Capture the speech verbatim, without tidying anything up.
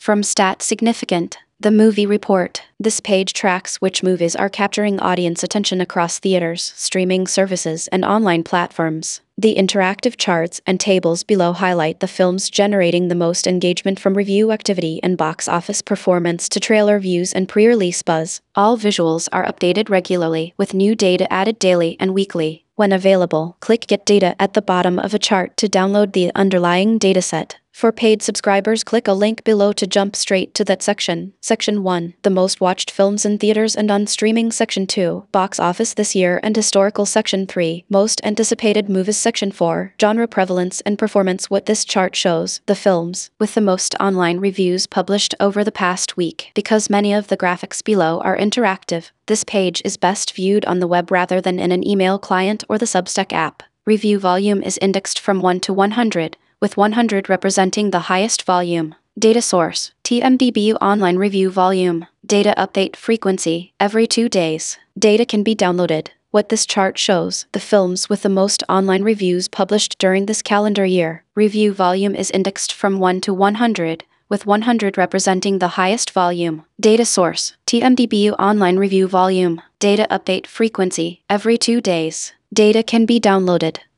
From Stat Significant, the movie report. This page tracks which movies are capturing audience attention across theaters, streaming services, and online platforms. The interactive charts and tables below highlight the films generating the most engagement, from review activity and box office performance to trailer views and pre-release buzz. All visuals are updated regularly, with new data added daily and weekly. When available, click Get Data at the bottom of a chart to download the underlying dataset. For paid subscribers, click a link below to jump straight to that section. Section one. The most watched films in theaters and on streaming. Section two. Box office this year and historical. Section three. Most anticipated movies. Section four. Genre prevalence and performance. What this chart shows, the films with the most online reviews published over the past week. Because many of the graphics below are interactive, this page is best viewed on the web rather than in an email client or the Substack app. Review volume is indexed from one to one hundred. With one hundred representing the highest volume. Data source, T M D B online review volume. Data update frequency, every two days. Data can be downloaded. What this chart shows, the films with the most online reviews published during this calendar year. Review volume is indexed from one to one hundred, with one hundred representing the highest volume. Data source, T M D B online review volume. Data update frequency, every two days. Data can be downloaded.